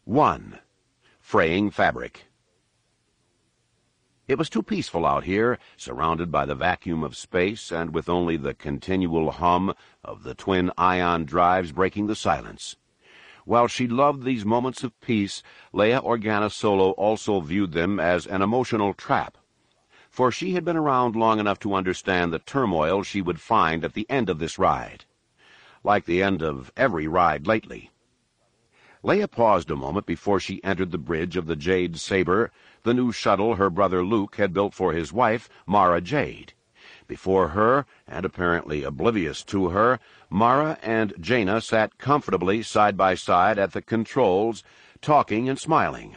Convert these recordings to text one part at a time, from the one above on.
1. Fraying Fabric. It was too peaceful out here, surrounded by the vacuum of space and with only the continual hum of the twin ion drives breaking the silence. While she loved these moments of peace, Leia Organa Solo also viewed them as an emotional trap, for she had been around long enough to understand the turmoil she would find at the end of this ride, like the end of every ride lately. Leia paused a moment before she entered the bridge of the Jade Saber, the new shuttle her brother Luke had built for his wife, Mara Jade. Before her, and apparently oblivious to her, Mara and Jaina sat comfortably side by side at the controls, talking and smiling.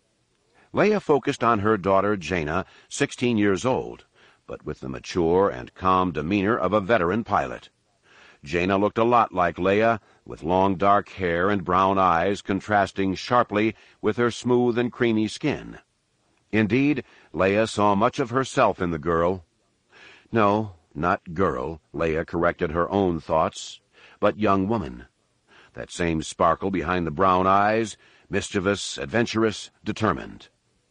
Leia focused on her daughter Jaina, 16 years old, but with the mature and calm demeanor of a veteran pilot. Jaina looked a lot like Leia, with long dark hair and brown eyes contrasting sharply with her smooth and creamy skin. Indeed, Leia saw much of herself in the girl. No, not girl, Leia corrected her own thoughts, but young woman. That same sparkle behind the brown eyes, mischievous, adventurous, determined.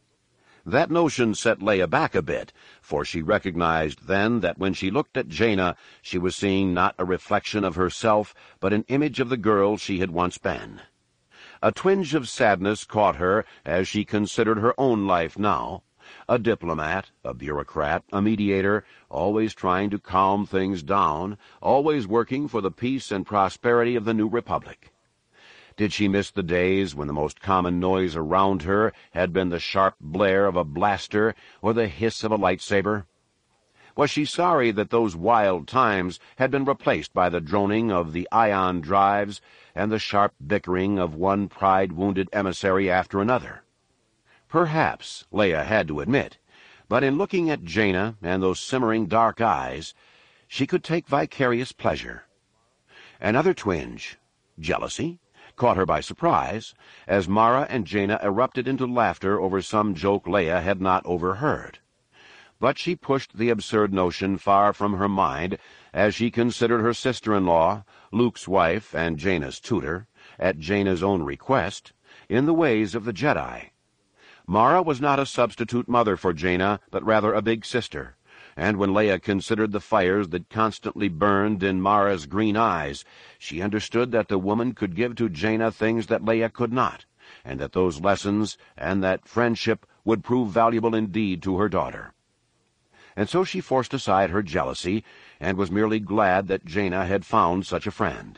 That notion set Leia back a bit, for she recognized then that when she looked at Jaina, she was seeing not a reflection of herself, but an image of the girl she had once been. A twinge of sadness caught her as she considered her own life now, a diplomat, a bureaucrat, a mediator, always trying to calm things down, always working for the peace and prosperity of the new republic. Did she miss the days when the most common noise around her had been the sharp blare of a blaster or the hiss of a lightsaber? Was she sorry that those wild times had been replaced by the droning of the ion drives and the sharp bickering of one pride-wounded emissary after another? Perhaps, Leia had to admit, but in looking at Jaina and those simmering dark eyes, she could take vicarious pleasure. Another twinge, jealousy, caught her by surprise, as Mara and Jaina erupted into laughter over some joke Leia had not overheard. But she pushed the absurd notion far from her mind as she considered her sister-in-law, Luke's wife and Jaina's tutor, at Jaina's own request, in the ways of the Jedi. Mara was not a substitute mother for Jaina, but rather a big sister, and when Leia considered the fires that constantly burned in Mara's green eyes, she understood that the woman could give to Jaina things that Leia could not, and that those lessons and that friendship would prove valuable indeed to her daughter. And so she forced aside her jealousy, and was merely glad that Jaina had found such a friend.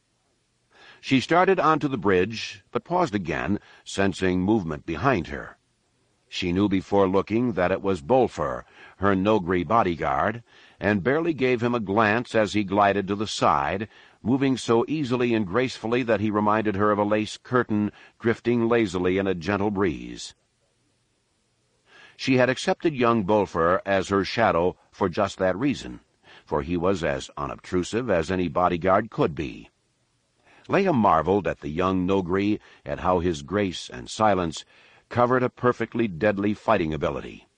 She started onto the bridge, but paused again, sensing movement behind her. She knew before looking that it was Bolfer, her Noghri bodyguard, and barely gave him a glance as he glided to the side, moving so easily and gracefully that he reminded her of a lace curtain drifting lazily in a gentle breeze. She had accepted young Bolfer as her shadow for just that reason, for he was as unobtrusive as any bodyguard could be. Leia marveled at the young Noghri, at how his grace and silence covered a perfectly deadly fighting ability.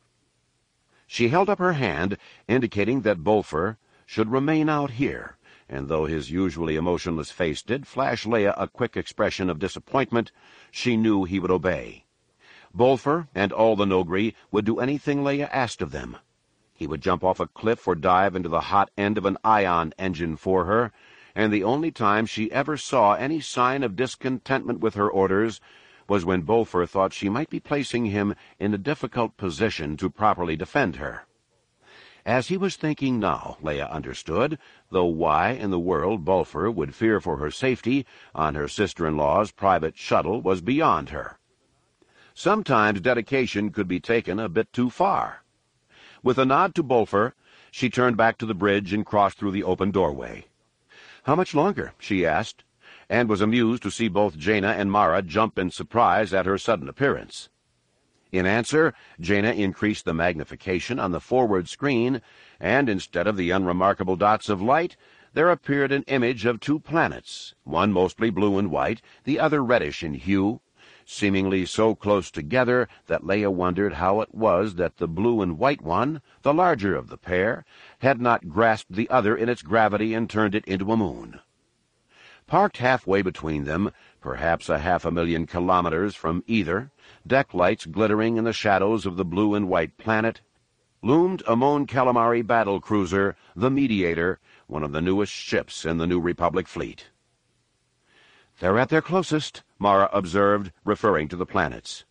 She held up her hand, indicating that Bolfer should remain out here, and though his usually emotionless face did flash Leia a quick expression of disappointment, she knew he would obey. Bolfer and all the Noghri would do anything Leia asked of them. He would jump off a cliff or dive into the hot end of an ion engine for her, and the only time she ever saw any sign of discontentment with her orders was when Bolfer thought she might be placing him in a difficult position to properly defend her. As he was thinking now, Leia understood, though why in the world Bolfer would fear for her safety on her sister-in-law's private shuttle was beyond her. Sometimes dedication could be taken a bit too far. With a nod to Bolfer, she turned back to the bridge and crossed through the open doorway. "How much longer?" she asked, and was amused to see both Jaina and Mara jump in surprise at her sudden appearance. In answer, Jaina increased the magnification on the forward screen, and instead of the unremarkable dots of light, there appeared an image of two planets, one mostly blue and white, the other reddish in hue, seemingly so close together that Leia wondered how it was that the blue and white one, the larger of the pair, had not grasped the other in its gravity and turned it into a moon. Parked halfway between them, Perhaps a 500,000 kilometers from either, deck lights glittering in the shadows of the blue and white planet, loomed a Mon Calamari battle cruiser, the Mediator, one of the newest ships in the New Republic fleet. "They're at their closest," Mara observed, referring to the planets.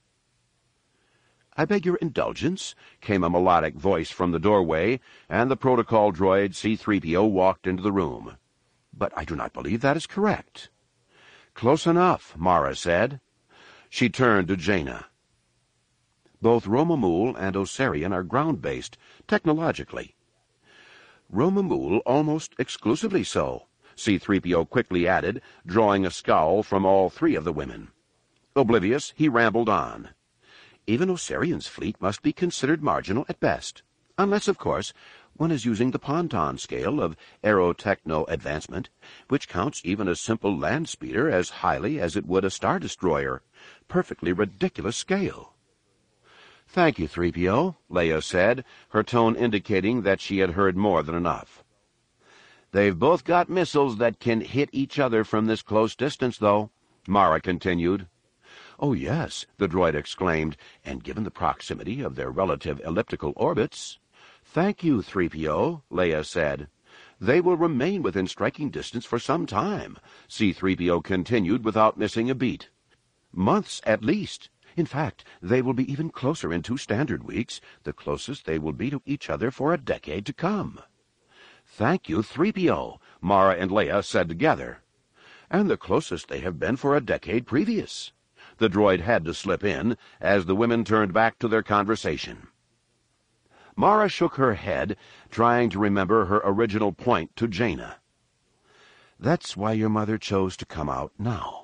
"I beg your indulgence," came a melodic voice from the doorway, and the protocol droid C-3PO walked into the room. "But I do not believe that is correct." "Close enough," Mara said. She turned to Jaina. "Both Romamul and Osarian are ground-based, technologically." "Romamul almost exclusively so," C-3PO quickly added, drawing a scowl from all three of the women. Oblivious, he rambled on. "Even Osarian's fleet must be considered marginal at best, unless, of course, one is using the Ponton scale of aerotechno advancement, which counts even a simple land speeder as highly as it would a Star Destroyer. Perfectly ridiculous scale." "Thank you, 3PO, Leia said, her tone indicating that she had heard more than enough. "They've both got missiles that can hit each other from this close distance, though," Mara continued. "Oh, yes," the droid exclaimed, "and given the proximity of their relative elliptical orbits—" "Thank you, 3PO, Leia said. "They will remain within striking distance for some time," C-3PO continued without missing a beat. "Months at least. In fact, they will be even closer in 2 standard weeks, the closest they will be to each other for a decade to come." "Thank you, 3PO, Mara and Leia said together. "And the closest they have been for a decade previous." The droid had to slip in, as the women turned back to their conversation. Mara shook her head, trying to remember her original point to Jaina. "That's why your mother chose to come out now."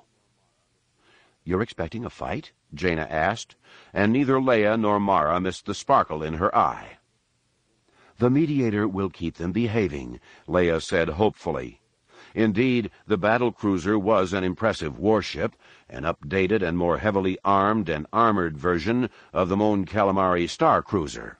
"You're expecting a fight?" Jaina asked, and neither Leia nor Mara missed the sparkle in her eye. "The Mediator will keep them behaving," Leia said hopefully. Indeed, the battle cruiser was an impressive warship, an updated and more heavily armed and armored version of the Mon Calamari Star Cruiser.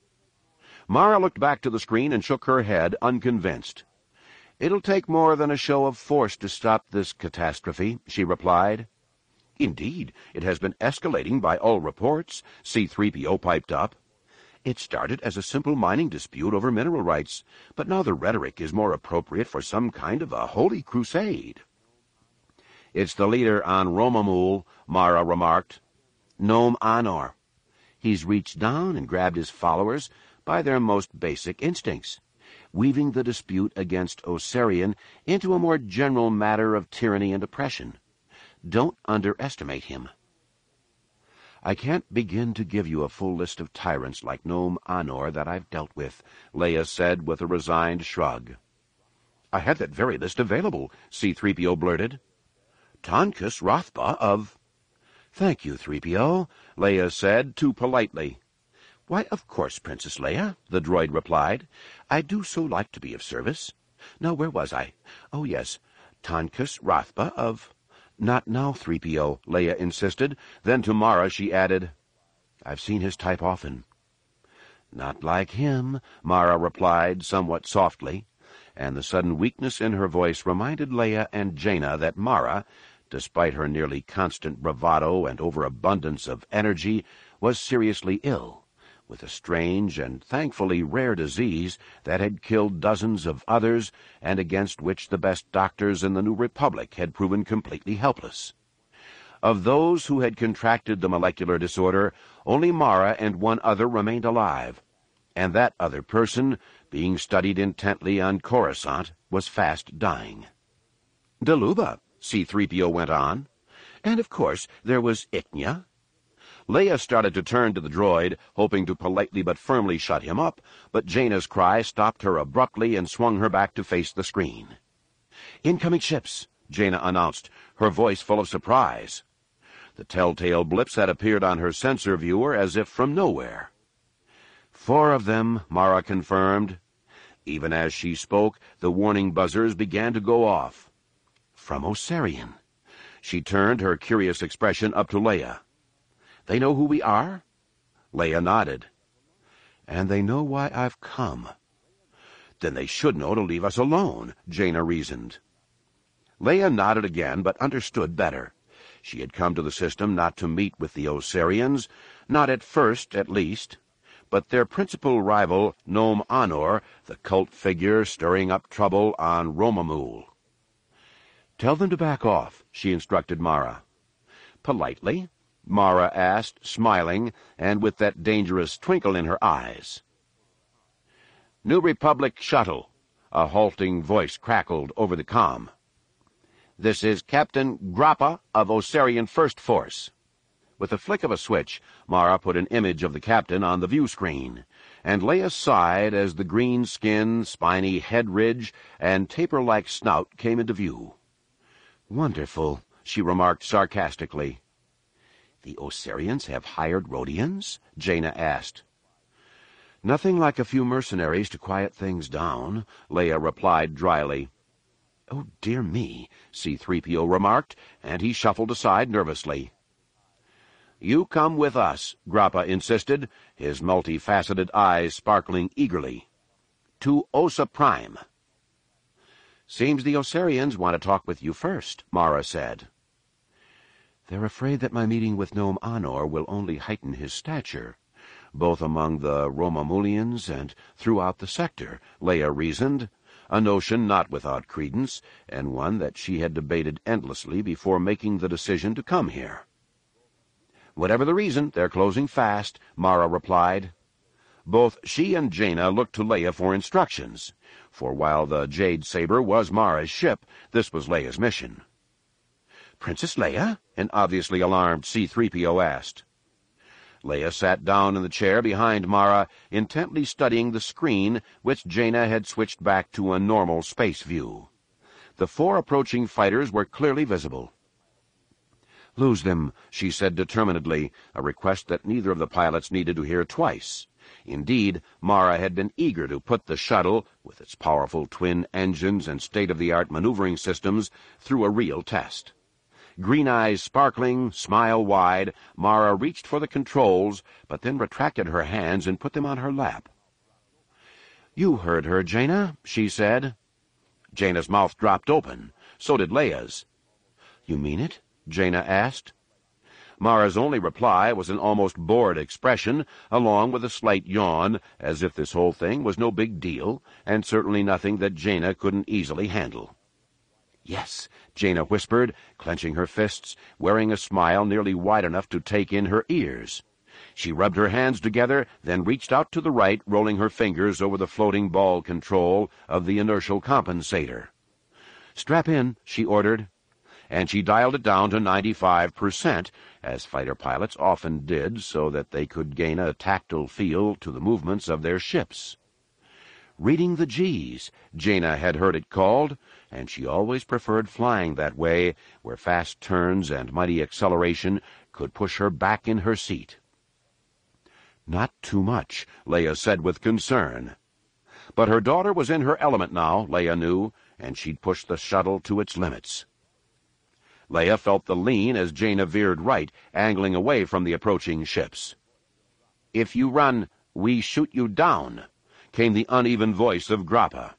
Mara looked back to the screen and shook her head, unconvinced. "It'll take more than a show of force to stop this catastrophe," she replied. "Indeed, it has been escalating by all reports," C-3PO piped up. "It started as a simple mining dispute over mineral rights, but now the rhetoric is more appropriate for some kind of a holy crusade." "It's the leader on Romamul," Mara remarked. "Nom Anor. He's reached down and grabbed his followers by their most basic instincts, weaving the dispute against Osarian into a more general matter of tyranny and oppression. Don't underestimate him." "I can't begin to give you a full list of tyrants like Nom Anor that I've dealt with," Leia said with a resigned shrug. "I had that very list available," C-3PO blurted. "Tonkus Rothba of—" "Thank you, 3PO, Leia said, too politely. "Why, of course, Princess Leia," the droid replied. "I do so like to be of service. Now, where was I? Oh, yes, Tonkus Rothba of—" "Not now, 3PO, Leia insisted. Then to Mara she added, "I've seen his type often." "Not like him," Mara replied, somewhat softly, and the sudden weakness in her voice reminded Leia and Jaina that Mara, despite her nearly constant bravado and overabundance of energy, was seriously ill, with a strange and thankfully rare disease that had killed dozens of others and against which the best doctors in the New Republic had proven completely helpless. Of those who had contracted the molecular disorder, only Mara and one other remained alive, and that other person, being studied intently on Coruscant, was fast dying. "Daluba," C-3PO went on. "And, of course, there was Ichnya." Leia started to turn to the droid, hoping to politely but firmly shut him up, but Jaina's cry stopped her abruptly and swung her back to face the screen. "Incoming ships," Jaina announced, her voice full of surprise. The telltale blips had appeared on her sensor viewer as if from nowhere. "4 of them," Mara confirmed. Even as she spoke, the warning buzzers began to go off. "From Osarian." She turned her curious expression up to Leia. "They know who we are?" Leia nodded. "And they know why I've come." "Then they should know to leave us alone," Jaina reasoned. Leia nodded again, but understood better. She had come to the system not to meet with the Osarians, not at first, at least. But their principal rival, Nom Anor, the cult figure stirring up trouble on Romamul. "Tell them to back off," she instructed Mara. "Politely?" Mara asked, smiling, and with that dangerous twinkle in her eyes. "New Republic shuttle," a halting voice crackled over the comm. "This is Captain Grappa of Osarian First Force." With a flick of a switch, Mara put an image of the captain on the view screen, and Leia sighed as the green skin, spiny head ridge, and taper-like snout came into view. "Wonderful," she remarked sarcastically. "The Osarians have hired Rhodians?" Jaina asked. "Nothing like a few mercenaries to quiet things down," Leia replied dryly. "Oh, dear me," C-3PO remarked, and he shuffled aside nervously. "You come with us," Grappa insisted, his multifaceted eyes sparkling eagerly. "To Osa Prime." "Seems the Osarians want to talk with you first," Mara said. "They're afraid that my meeting with Nom Anor will only heighten his stature, both among the Romamulians and throughout the sector," Leia reasoned, a notion not without credence, and one that she had debated endlessly before making the decision to come here. "Whatever the reason, they're closing fast," Mara replied. Both she and Jaina looked to Leia for instructions, for while the Jade Saber was Mara's ship, this was Leia's mission. "Princess Leia?" an obviously alarmed C-3PO asked. Leia sat down in the chair behind Mara, intently studying the screen, which Jaina had switched back to a normal space view. The 4 approaching fighters were clearly visible. "Lose them," she said determinedly, a request that neither of the pilots needed to hear twice. Indeed, Mara had been eager to put the shuttle, with its powerful twin engines and state-of-the-art maneuvering systems, through a real test. Green eyes sparkling, smile wide, Mara reached for the controls, but then retracted her hands and put them on her lap. "You heard her, Jaina," she said. Jaina's mouth dropped open. So did Leia's. "You mean it?" Jaina asked. Mara's only reply was an almost bored expression, along with a slight yawn, as if this whole thing was no big deal, and certainly nothing that Jaina couldn't easily handle. "Yes," Jaina whispered, clenching her fists, wearing a smile nearly wide enough to take in her ears. She rubbed her hands together, then reached out to the right, rolling her fingers over the floating ball control of the inertial compensator. "Strap in," she ordered, and she dialed it down to 95%, as fighter pilots often did, so that they could gain a tactile feel to the movements of their ships. Reading the G's, Jaina had heard it called, and she always preferred flying that way, where fast turns and mighty acceleration could push her back in her seat. "Not too much," Leia said with concern. But her daughter was in her element now, Leia knew, and she'd pushed the shuttle to its limits. Leia felt the lean as Jaina veered right, angling away from the approaching ships. "If you run, we shoot you down," came the uneven voice of Grappa.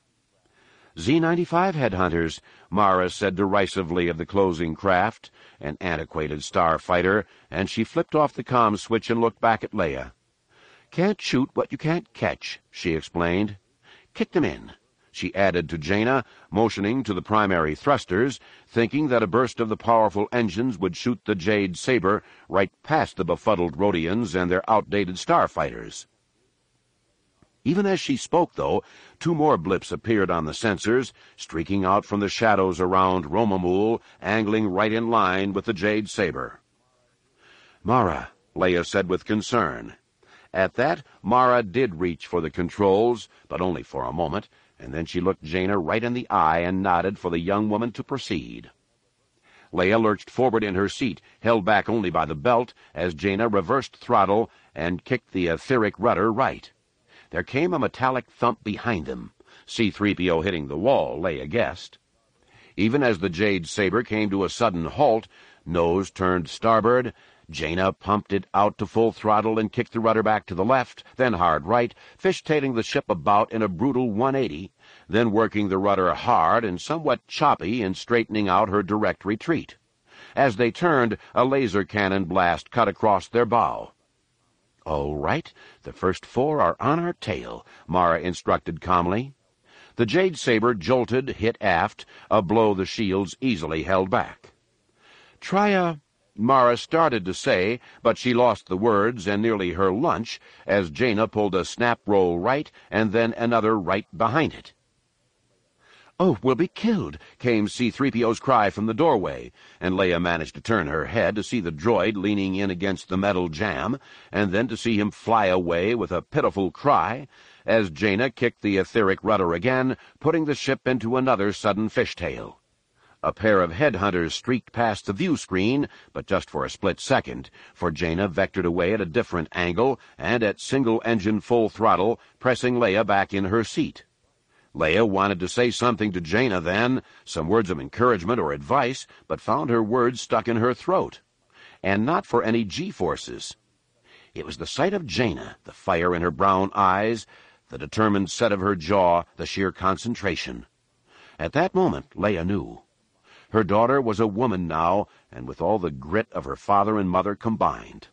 "Z-95 headhunters," Mara said derisively of the closing craft, an antiquated starfighter, and she flipped off the comm switch and looked back at Leia. "Can't shoot what you can't catch," she explained. "Kick them in," she added to Jaina, motioning to the primary thrusters, thinking that a burst of the powerful engines would shoot the Jade Saber right past the befuddled Rhodians and their outdated starfighters. Even as she spoke, though, 2 more blips appeared on the sensors, streaking out from the shadows around Romamul, angling right in line with the Jade Saber. "Mara," Leia said with concern. At that, Mara did reach for the controls, but only for a moment, and then she looked Jaina right in the eye and nodded for the young woman to proceed. Leia lurched forward in her seat, held back only by the belt, as Jaina reversed throttle and kicked the etheric rudder right. There came a metallic thump behind them, C-3PO hitting the wall, Leia guessed. Even as the Jade Saber came to a sudden halt, nose turned starboard, Jaina pumped it out to full throttle and kicked the rudder back to the left, then hard right, fishtailing the ship about in a brutal 180, then working the rudder hard and somewhat choppy in straightening out her direct retreat. As they turned, a laser cannon blast cut across their bow. "All right, the first 4 are on our tail," Mara instructed calmly. The Jade Saber jolted, hit aft, a blow the shields easily held back. "Try a—" Mara started to say, but she lost the words and nearly her lunch as Jaina pulled a snap roll right and then another right behind it. "Oh, we'll be killed," came C-3PO's cry from the doorway, and Leia managed to turn her head to see the droid leaning in against the metal jamb, and then to see him fly away with a pitiful cry as Jaina kicked the etheric rudder again, putting the ship into another sudden fishtail. A pair of headhunters streaked past the view screen, but just for a split second, for Jaina vectored away at a different angle and at single-engine full throttle, pressing Leia back in her seat. Leia wanted to say something to Jaina then, some words of encouragement or advice, but found her words stuck in her throat. And not for any G-forces. It was the sight of Jaina, the fire in her brown eyes, the determined set of her jaw, the sheer concentration. At that moment, Leia knew. Her daughter was a woman now, and with all the grit of her father and mother combined.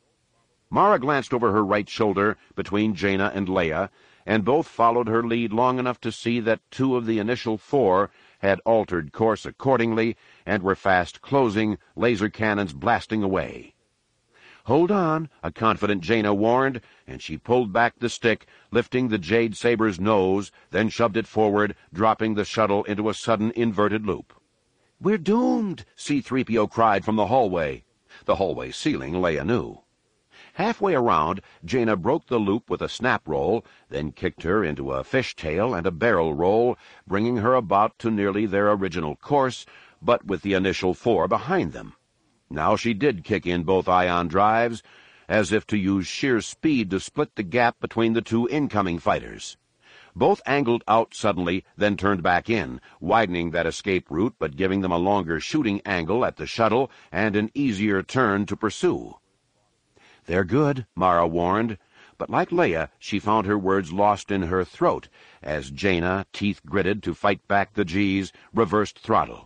Mara glanced over her right shoulder between Jaina and Leia, and both followed her lead long enough to see that 2 of the initial 4 had altered course accordingly and were fast closing, laser cannons blasting away. "Hold on," a confident Jaina warned, and she pulled back the stick, lifting the Jade Saber's nose, then shoved it forward, dropping the shuttle into a sudden inverted loop. "We're doomed," C-3PO cried from the hallway. The hallway ceiling, Leia knew. Halfway around, Jaina broke the loop with a snap roll, then kicked her into a fishtail and a barrel roll, bringing her about to nearly their original course, but with the initial 4 behind them. Now she did kick in both ion drives, as if to use sheer speed to split the gap between the 2 incoming fighters. Both angled out suddenly, then turned back in, widening that escape route but giving them a longer shooting angle at the shuttle and an easier turn to pursue. "They're good," Mara warned, but like Leia, she found her words lost in her throat as Jaina, teeth gritted to fight back the G's, reversed throttle.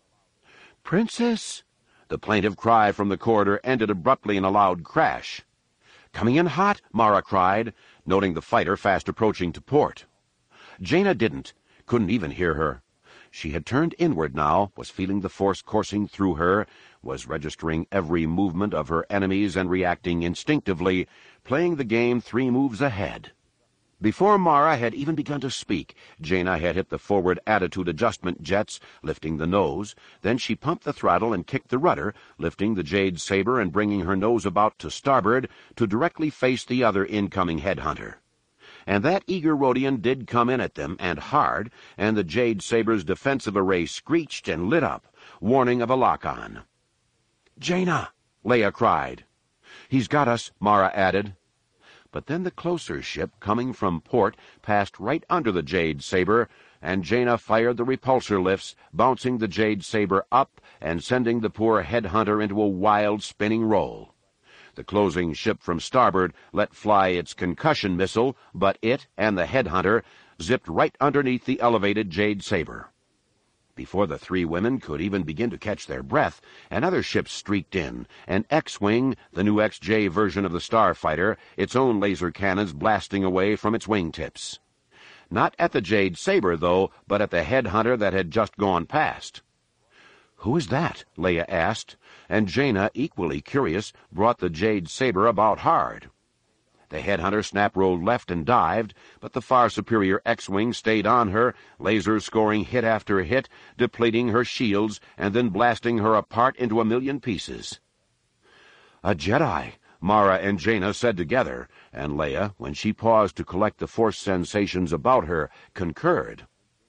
"Princess!" The plaintive cry from the corridor ended abruptly in a loud crash. "Coming in hot," Mara cried, noting the fighter fast approaching to port. Jaina couldn't even hear her. She had turned inward now, was feeling the force coursing through her, was registering every movement of her enemies and reacting instinctively, playing the game 3 moves ahead. Before Mara had even begun to speak, Jaina had hit the forward attitude adjustment jets, lifting the nose. Then she pumped the throttle and kicked the rudder, lifting the Jade Saber and bringing her nose about to starboard to directly face the other incoming headhunter. And that eager Rodian did come in at them, and hard, and the Jade Saber's defensive array screeched and lit up, warning of a lock-on. "Jaina!" Leia cried. "He's got us," Mara added. But then the closer ship, coming from port, passed right under the Jade Saber, and Jaina fired the repulsor lifts, bouncing the Jade Saber up and sending the poor headhunter into a wild, spinning roll. The closing ship from starboard let fly its concussion missile, but it and the headhunter zipped right underneath the elevated Jade Saber. Before the 3 women could even begin to catch their breath, another ship streaked in, an X-Wing, the new XJ version of the Starfighter, its own laser cannons blasting away from its wingtips. Not at the Jade Saber, though, but at the headhunter that had just gone past. "Who is that?" Leia asked, and Jaina, equally curious, brought the Jade Saber about hard. The headhunter snap-rolled left and dived, but the far superior X-Wing stayed on her, lasers scoring hit after hit, depleting her shields, and then blasting her apart into a million pieces. "A Jedi," Mara and Jaina said together, and Leia, when she paused to collect the force sensations about her, concurred.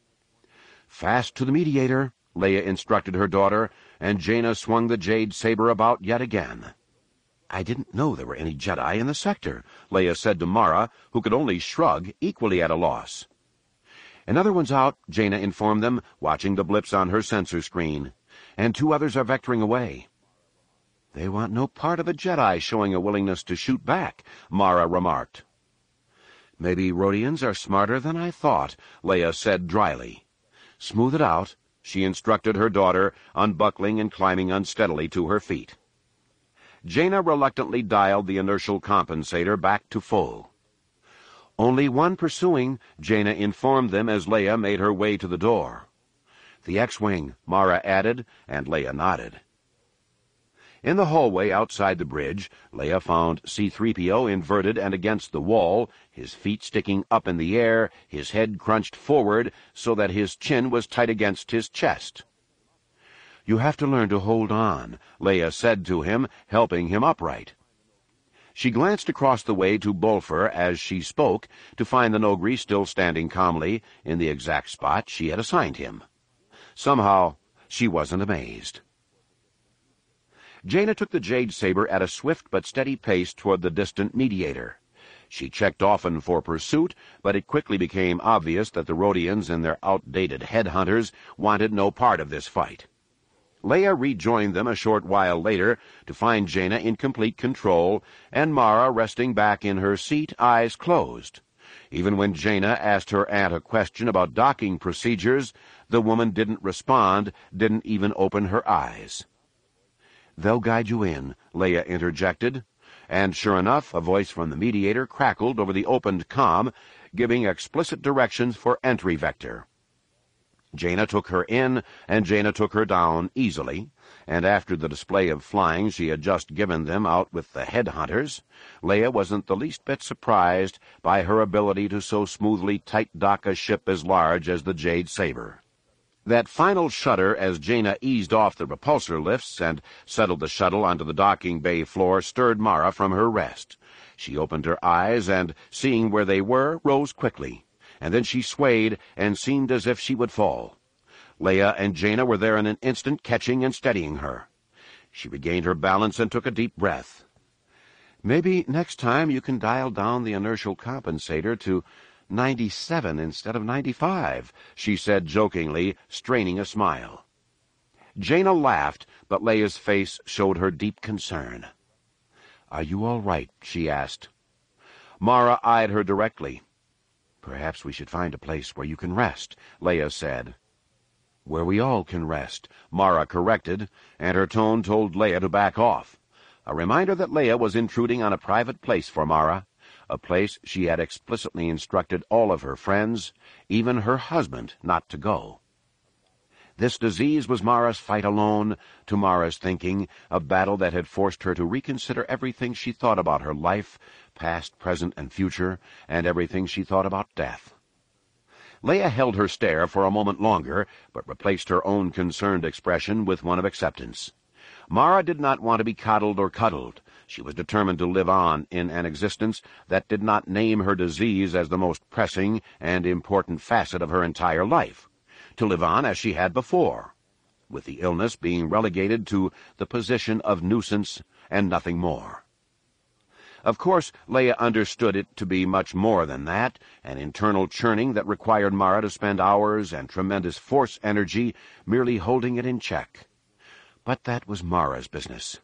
"Fast to the mediator," Leia instructed her daughter, and Jaina swung the Jade Saber about yet again. "I didn't know there were any Jedi in the sector," Leia said to Mara, who could only shrug, equally at a loss. "Another one's out," Jaina informed them, watching the blips on her sensor screen, "and 2 others are vectoring away." "They want no part of a Jedi showing a willingness to shoot back," Mara remarked. Maybe Rhodians are smarter than I thought, Leia said dryly. Smooth it out, she instructed her daughter, unbuckling and climbing unsteadily to her feet. Jaina reluctantly dialed the inertial compensator back to full. Only one pursuing, Jaina informed them as Leia made her way to the door. The X-Wing, Mara added, and Leia nodded. In the hallway outside the bridge, Leia found C-3PO inverted and against the wall, his feet sticking up in the air, his head crunched forward so that his chin was tight against his chest. You have to learn to hold on, Leia said to him, helping him upright. She glanced across the way to Bolfer as she spoke to find the Noghri still standing calmly in the exact spot she had assigned him. Somehow, she wasn't amazed. Jaina took the jade saber at a swift but steady pace toward the distant mediator. She checked often for pursuit, but it quickly became obvious that the Rhodians and their outdated headhunters wanted no part of this fight. Leia rejoined them a short while later to find Jaina in complete control and Mara resting back in her seat, eyes closed. Even when Jaina asked her aunt a question about docking procedures, the woman didn't respond, didn't even open her eyes. They'll guide you in, Leia interjected, and sure enough, a voice from the mediator crackled over the opened comm, giving explicit directions for entry vector. Jaina took her in, and Jaina took her down easily, and after the display of flying she had just given them out with the headhunters, Leia wasn't the least bit surprised by her ability to so smoothly tight-dock a ship as large as the Jade Saber. That final shudder as Jaina eased off the repulsor lifts and settled the shuttle onto the docking bay floor stirred Mara from her rest. She opened her eyes and, seeing where they were, rose quickly, and then she swayed and seemed as if she would fall. Leia and Jaina were there in an instant, catching and steadying her. She regained her balance and took a deep breath. Maybe next time you can dial down the inertial compensator to 97 instead of 95, she said jokingly, straining a smile. Jaina laughed, but Leia's face showed her deep concern. Are you all right? She asked. Mara eyed her directly. Perhaps we should find a place where you can rest, Leia said. Where we all can rest, Mara corrected, and her tone told Leia to back off, a reminder that Leia was intruding on a private place for Mara, a place she had explicitly instructed all of her friends, even her husband, not to go. This disease was Mara's fight alone, to Mara's thinking, a battle that had forced her to reconsider everything she thought about her life, past, present, and future, and everything she thought about death. Leia held her stare for a moment longer, but replaced her own concerned expression with one of acceptance. Mara did not want to be coddled or cuddled. She was determined to live on in an existence that did not name her disease as the most pressing and important facet of her entire life, to live on as she had before, with the illness being relegated to the position of nuisance and nothing more. Of course, Leia understood it to be much more than that, an internal churning that required Mara to spend hours and tremendous force energy merely holding it in check. But that was Mara's business.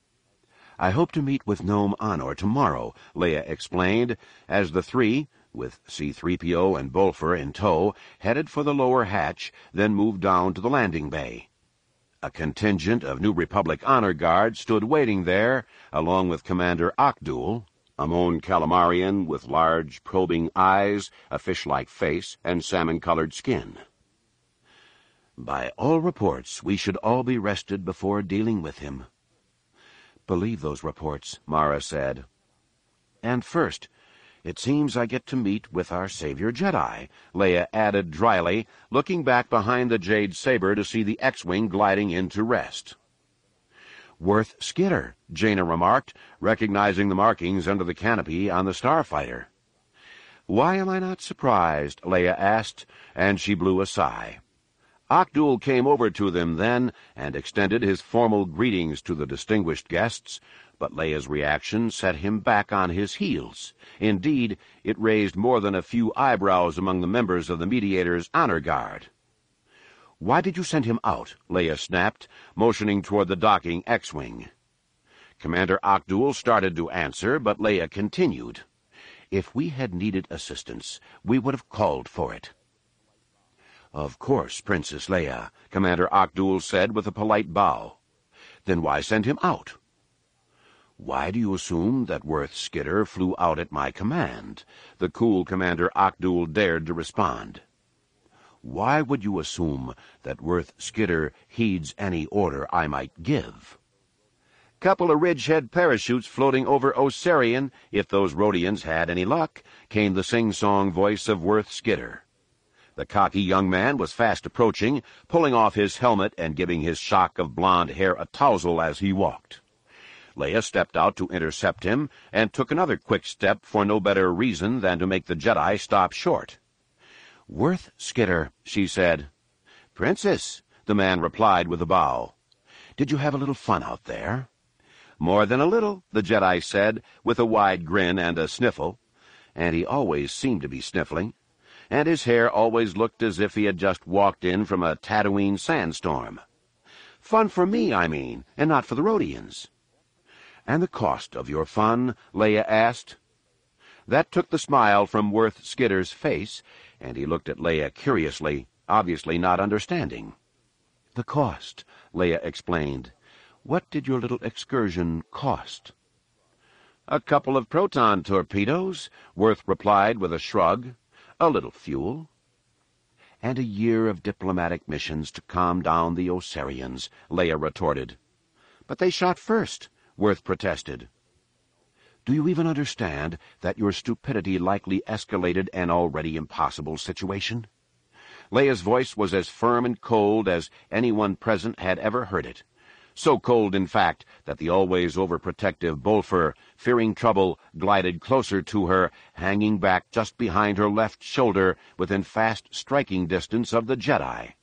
I hope to meet with Nome Anor tomorrow, Leia explained, as the three, with C-3PO and Bolfer in tow, headed for the lower hatch, then moved down to the landing bay. A contingent of New Republic honor guards stood waiting there, along with Commander Akdul, a Mon Calamarian with large, probing eyes, a fish-like face, and salmon-colored skin. By all reports, we should all be rested before dealing with him. Believe those reports, Mara said. And first, it seems I get to meet with our Savior Jedi, Leia added dryly, looking back behind the Jade Saber to see the X-Wing gliding in to rest. Worth Skidder, Jaina remarked, recognizing the markings under the canopy on the starfighter. Why am I not surprised? Leia asked, and she blew a sigh. Akdul came over to them then and extended his formal greetings to the distinguished guests, but Leia's reaction set him back on his heels. Indeed, it raised more than a few eyebrows among the members of the Mediator's honor guard. Why did you send him out? Leia snapped, motioning toward the docking X-Wing. Commander Akdul started to answer, but Leia continued. If we had needed assistance, we would have called for it." "Of course, Princess Leia," Commander Akdul said with a polite bow. "Then why send him out?" "Why do you assume that Worth Skidder flew out at my command?" the cool Commander Akdul dared to respond. "Why would you assume that Worth Skidder heeds any order I might give?" "Couple of Ridgehead parachutes floating over Osarian, if those Rhodians had any luck," came the sing-song voice of Worth Skidder. The cocky young man was fast approaching, pulling off his helmet and giving his shock of blonde hair a tousle as he walked. Leia stepped out to intercept him, and took another quick step for no better reason than to make the Jedi stop short. "Worth Skidder," she said. "Princess," the man replied with a bow. "Did you have a little fun out there?" "More than a little," the Jedi said, with a wide grin and a sniffle. And he always seemed to be sniffling. And his hair always looked as if he had just walked in from a Tatooine sandstorm. "Fun for me, I mean, and not for the Rhodians." "And the cost of your fun?" Leia asked. That took the smile from Worth Skidder's face, and he looked at Leia curiously, obviously not understanding. "The cost," Leia explained. "What did your little excursion cost?" "A couple of proton torpedoes," Worth replied with a shrug. "A little fuel." "And a year of diplomatic missions to calm down the Osarians," Leia retorted. "But they shot first," Worth protested. "Do you even understand that your stupidity likely escalated an already impossible situation?" Leia's voice was as firm and cold as anyone present had ever heard it. So cold, in fact, that the always overprotective Bolfer, fearing trouble, glided closer to her, hanging back just behind her left shoulder, within fast striking distance of the Jedi.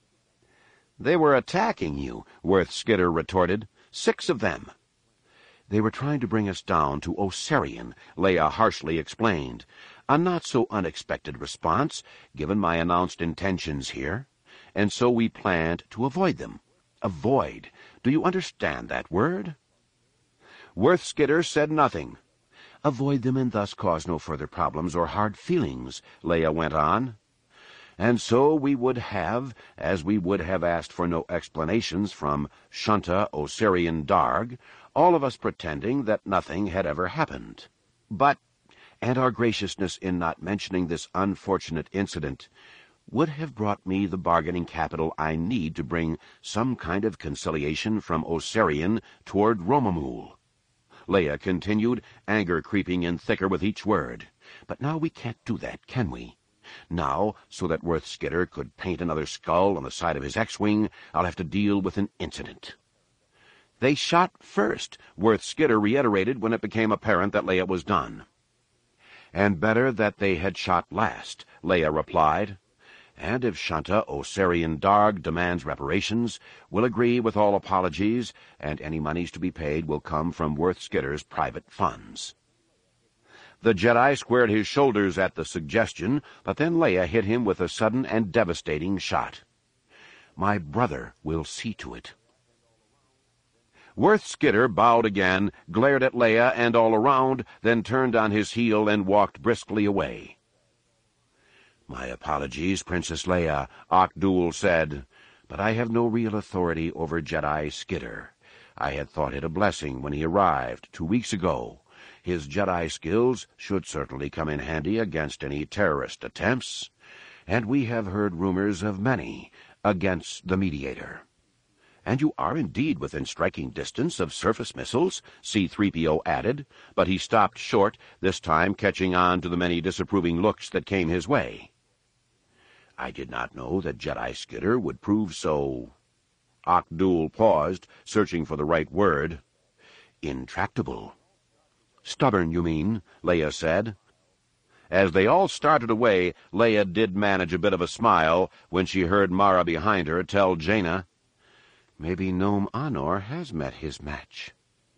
"They were attacking you," Worth Skidder retorted. "6 of them." "They were trying to bring us down to Osarian," Leia harshly explained. "A not-so-unexpected response, given my announced intentions here. And so we planned to avoid them. Avoid. Do you understand that word?" Worth Skidder said nothing. "Avoid them and thus cause no further problems or hard feelings," Leia went on. "And so we would have, as we would have asked for no explanations from Shunta Osarian Darg, all of us pretending that nothing had ever happened. But, and our graciousness in not mentioning this unfortunate incident would have brought me the bargaining capital I need to bring some kind of conciliation from Osarian toward Romamul." Leia continued, anger creeping in thicker with each word. "But now we can't do that, can we? Now, so that Worth Skidder could paint another skull on the side of his X-Wing, I'll have to deal with an incident." "They shot first," Worth Skidder reiterated when it became apparent that Leia was done. "And better that they had shot last," Leia replied. "And if Shunta Osarian Darg demands reparations, we'll agree with all apologies, and any monies to be paid will come from Worth Skidder's private funds." The Jedi squared his shoulders at the suggestion, but then Leia hit him with a sudden and devastating shot. "My brother will see to it." Worth Skidder bowed again, glared at Leia and all around, then turned on his heel and walked briskly away. "My apologies, Princess Leia," Akdul said, "but I have no real authority over Jedi Skidder. I had thought it a blessing when he arrived 2 weeks ago. His Jedi skills should certainly come in handy against any terrorist attempts, and we have heard rumors of many against the Mediator." "And you are indeed within striking distance of surface missiles," C-3PO added, but he stopped short, this time catching on to the many disapproving looks that came his way. "I did not know that Jedi Skidder would prove so—" Akdul paused, searching for the right word. "Intractable." "Stubborn, you mean," Leia said. As they all started away, Leia did manage a bit of a smile when she heard Mara behind her tell Jaina, "Maybe Nome Anor has met his match."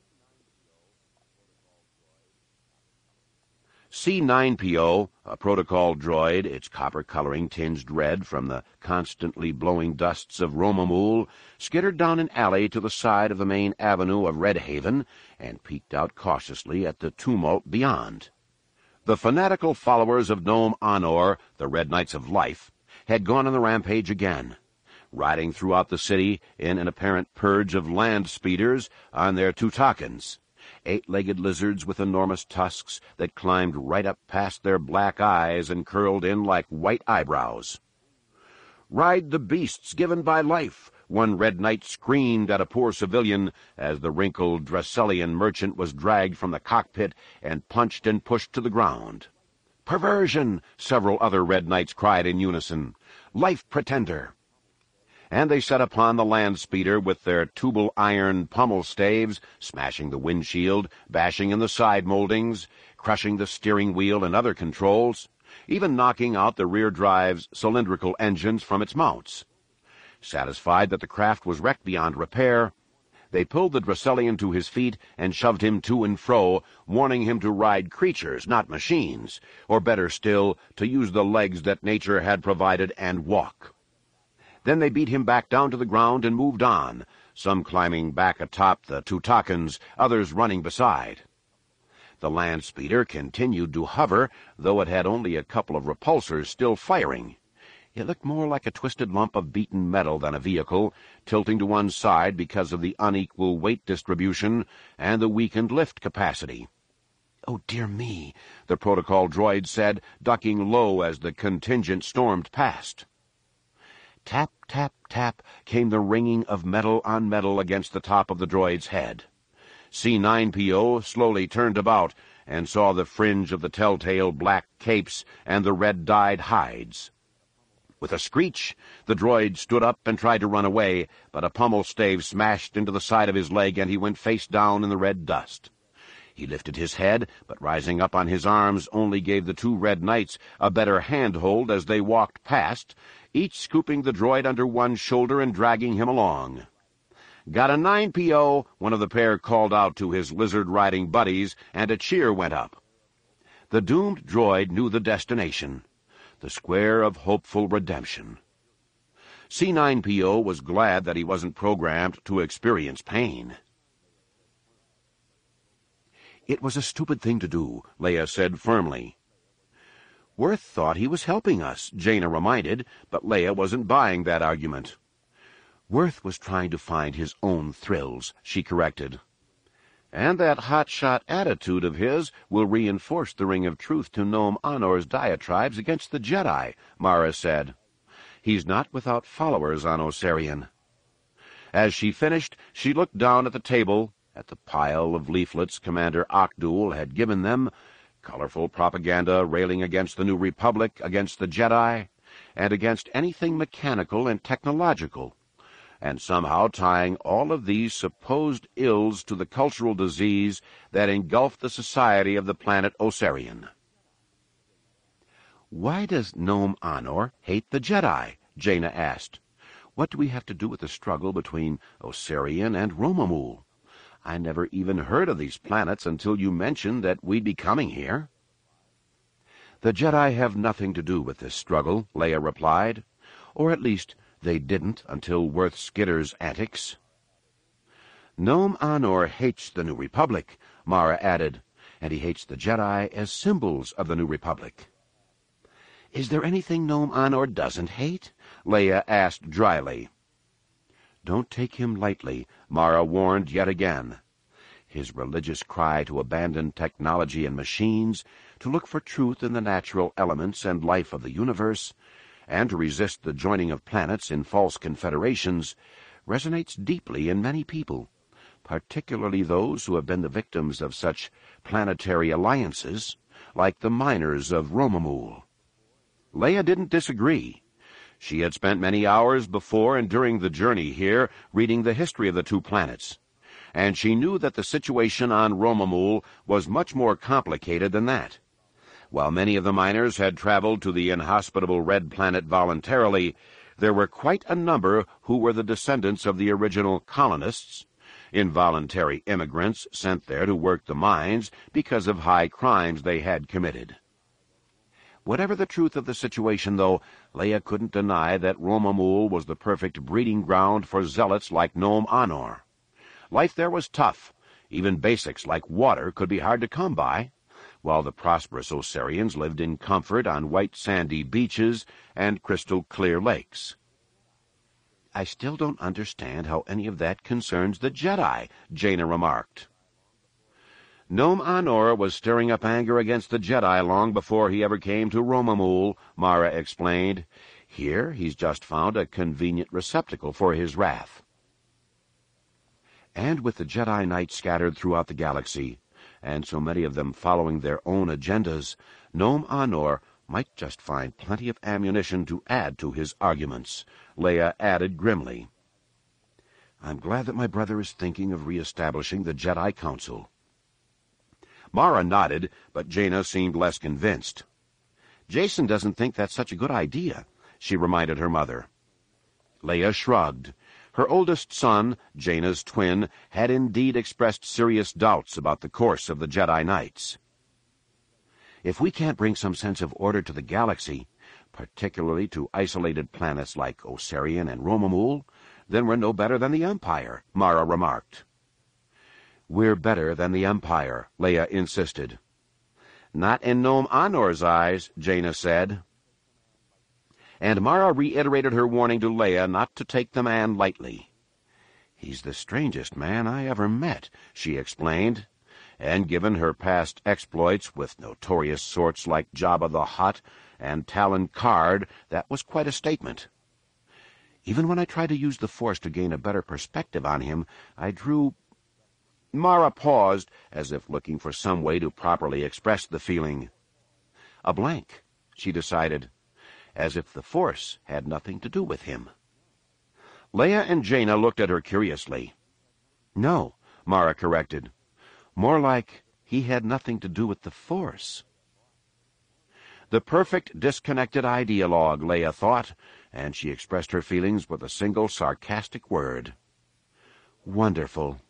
C-9PO, a protocol droid, its copper coloring tinged red from the constantly blowing dusts of Romamul, skittered down an alley to the side of the main avenue of Red Haven and peeked out cautiously at the tumult beyond. The fanatical followers of Nome Anor, the Red Knights of Life, had gone on the rampage again, riding throughout the city in an apparent purge of land speeders on their Tutakans, eight-legged lizards with enormous tusks that climbed right up past their black eyes and curled in like white eyebrows. "Ride the beasts given by life," one Red Knight screamed at a poor civilian as the wrinkled Dresselian merchant was dragged from the cockpit and punched and pushed to the ground. "Perversion," several other Red Knights cried in unison. "Life pretender." And they set upon the land speeder with their tubal iron pommel staves, smashing the windshield, bashing in the side moldings, crushing the steering wheel and other controls, even knocking out the rear drive's cylindrical engines from its mounts. Satisfied that the craft was wrecked beyond repair, they pulled the Dresselian to his feet and shoved him to and fro, warning him to ride creatures, not machines, or better still, to use the legs that nature had provided and walk. Then they beat him back down to the ground and moved on, some climbing back atop the Tutakans, others running beside. The land speeder continued to hover, though it had only a couple of repulsors still firing. It looked more like a twisted lump of beaten metal than a vehicle, tilting to one side because of the unequal weight distribution and the weakened lift capacity. "Oh, dear me," the protocol droid said, ducking low as the contingent stormed past. Tap, tap, tap came the ringing of metal on metal against the top of the droid's head. C-9PO slowly turned about and saw the fringe of the telltale black capes and the red-dyed hides. With a screech, the droid stood up and tried to run away, but a pommel stave smashed into the side of his leg and he went face down in the red dust. He lifted his head, but rising up on his arms only gave the two Red Knights a better handhold as they walked past, each scooping the droid under one shoulder and dragging him along. "Got a 9PO, one of the pair called out to his lizard-riding buddies, and a cheer went up. The doomed droid knew the destination, the square of hopeful redemption. C-9PO was glad that he wasn't programmed to experience pain. "It was a stupid thing to do," Leia said firmly. "Worth thought he was helping us," Jaina reminded, but Leia wasn't buying that argument. "Worth was trying to find his own thrills," she corrected. "And that hotshot attitude of his will reinforce the Ring of Truth to Nome Anor's diatribes against the Jedi," Mara said. "He's not without followers on Osarian." As she finished, she looked down at the table, at the pile of leaflets Commander Akdul had given them, colorful propaganda railing against the New Republic, against the Jedi, and against anything mechanical and technological, and somehow tying all of these supposed ills to the cultural disease that engulfed the society of the planet Osarian. "Why does Nome Anor hate the Jedi?" Jaina asked. "What do we have to do with the struggle between Osarian and Romamul? I never even heard of these planets until you mentioned that we'd be coming here." "The Jedi have nothing to do with this struggle," Leia replied. "Or at least they didn't until Worth Skitter's antics." "Nome Anor hates the New Republic," Mara added, "and he hates the Jedi as symbols of the New Republic." "Is there anything Nome Anor doesn't hate?" Leia asked dryly. "Don't take him lightly," Mara warned yet again. His religious cry to abandon technology and machines, to look for truth in the natural elements and life of the universe, and to resist the joining of planets in false confederations, resonates deeply in many people, particularly those who have been the victims of such planetary alliances, like the miners of Romamul. Leia didn't disagree. She had spent many hours before and during the journey here reading the history of the two planets, and she knew that the situation on Romamul was much more complicated than that. While many of the miners had traveled to the inhospitable Red Planet voluntarily, there were quite a number who were the descendants of the original colonists, involuntary immigrants sent there to work the mines because of high crimes they had committed. Whatever the truth of the situation, though, Leia couldn't deny that Romamul was the perfect breeding ground for zealots like Nome Anor. Life there was tough. Even basics like water could be hard to come by. while the prosperous Osarians lived in comfort on white sandy beaches and crystal-clear lakes. "I still don't understand how any of that concerns the Jedi," Jaina remarked. "Nome Anor was stirring up anger against the Jedi long before he ever came to Romamul," Mara explained. "Here he's just found a convenient receptacle for his wrath." And with the Jedi Knights scattered throughout the galaxy, and so many of them following their own agendas, Nome Anor might just find plenty of ammunition to add to his arguments, Leia added grimly. "I'm glad that my brother is thinking of reestablishing the Jedi Council." Mara nodded, but Jaina seemed less convinced. "Jacen doesn't think that's such a good idea," she reminded her mother. Leia shrugged. Her oldest son, Jaina's twin, had indeed expressed serious doubts about the course of the Jedi Knights. "If we can't bring some sense of order to the galaxy, particularly to isolated planets like Osarian and Romamul, then we're no better than the Empire," Mara remarked. "We're better than the Empire," Leia insisted. "Not in Nome Anor's eyes," Jaina said. And Mara reiterated her warning to Leia not to take the man lightly. "He's the strangest man I ever met," she explained, and given her past exploits with notorious sorts like Jabba the Hutt and Talon Karrde, that was quite a statement. "Even when I tried to use the Force to gain a better perspective on him, I drew—" Mara paused, as if looking for some way to properly express the feeling. "A blank," she decided, "as if the Force had nothing to do with him." Leia and Jaina looked at her curiously. "No," Mara corrected. "More like he had nothing to do with the Force." The perfect disconnected ideologue, Leia thought, and she expressed her feelings with a single sarcastic word. "Wonderful."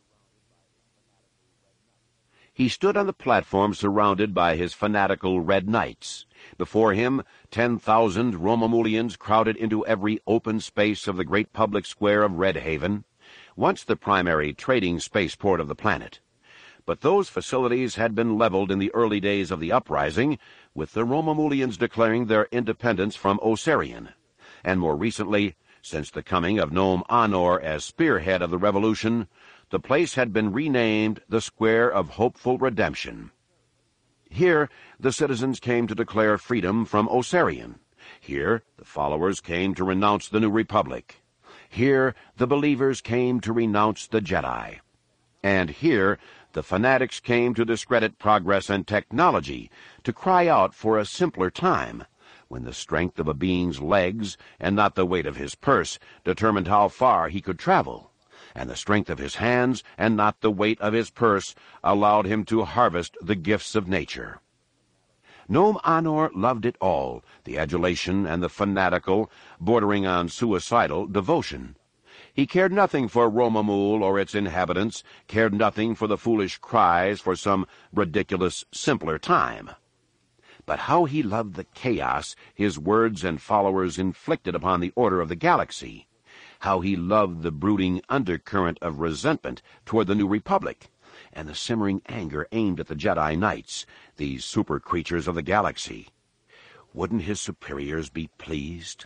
He stood on the platform surrounded by his fanatical Red Knights. Before him, 10,000 Romamulians crowded into every open space of the great public square of Red Haven, once the primary trading spaceport of the planet. But those facilities had been leveled in the early days of the uprising, with the Romamulians declaring their independence from Osarian, and more recently, since the coming of Nome Anor as spearhead of the revolution, the place had been renamed the Square of Hopeful Redemption. Here, the citizens came to declare freedom from Osarian. Here, the followers came to renounce the New Republic. Here, the believers came to renounce the Jedi. And here, the fanatics came to discredit progress and technology, to cry out for a simpler time, when the strength of a being's legs, and not the weight of his purse, determined how far he could travel, and the strength of his hands, and not the weight of his purse, allowed him to harvest the gifts of nature. Nome Anor loved it all, the adulation and the fanatical, bordering on suicidal devotion. He cared nothing for Romamul or its inhabitants, cared nothing for the foolish cries for some ridiculous, simpler time. But how he loved the chaos his words and followers inflicted upon the order of the galaxy! How he loved the brooding undercurrent of resentment toward the New Republic, and the simmering anger aimed at the Jedi Knights, these super creatures of the galaxy. Wouldn't his superiors be pleased?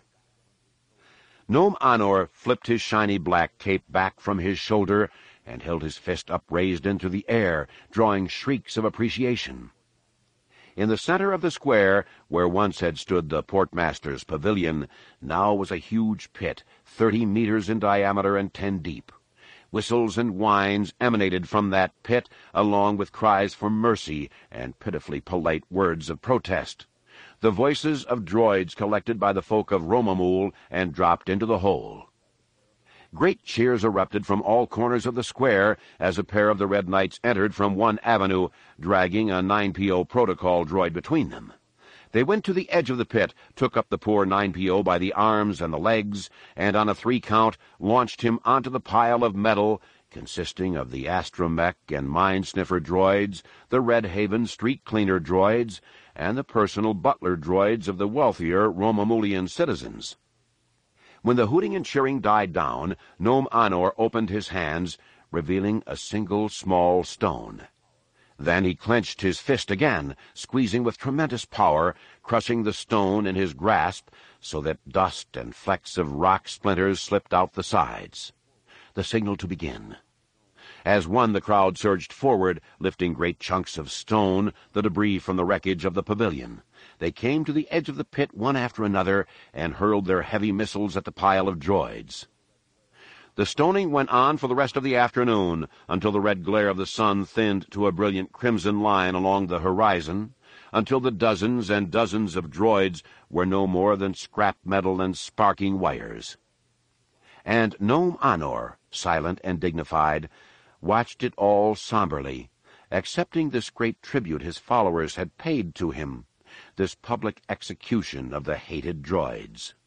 Nome Anor flipped his shiny black cape back from his shoulder and held his fist upraised into the air, drawing shrieks of appreciation. In the center of the square, where once had stood the portmaster's pavilion, now was a huge pit, 30 meters in diameter and 10 deep. Whistles and whines emanated from that pit, along with cries for mercy and pitifully polite words of protest. The voices of droids collected by the folk of Romamul and dropped into the hole. Great cheers erupted from all corners of the square as a pair of the Red Knights entered from one avenue, dragging a 9PO protocol droid between them. They went to the edge of the pit, took up the poor 9PO by the arms and the legs, and on a 3 count launched him onto the pile of metal, consisting of the astromech and mine-sniffer droids, the Red Haven street cleaner droids, and the personal butler droids of the wealthier Romamulian citizens. When the hooting and cheering died down, Nome Anor opened his hands, revealing a single small stone. Then he clenched his fist again, squeezing with tremendous power, crushing the stone in his grasp so that dust and flecks of rock splinters slipped out the sides. The signal to begin. As one, the crowd surged forward, lifting great chunks of stone, the debris from the wreckage of the pavilion. They came to the edge of the pit one after another and hurled their heavy missiles at the pile of droids. The stoning went on for the rest of the afternoon, until the red glare of the sun thinned to a brilliant crimson line along the horizon, until the dozens and dozens of droids were no more than scrap metal and sparking wires. And Noam Anor, silent and dignified, watched it all somberly, accepting this great tribute his followers had paid to him, this public execution of the hated droids.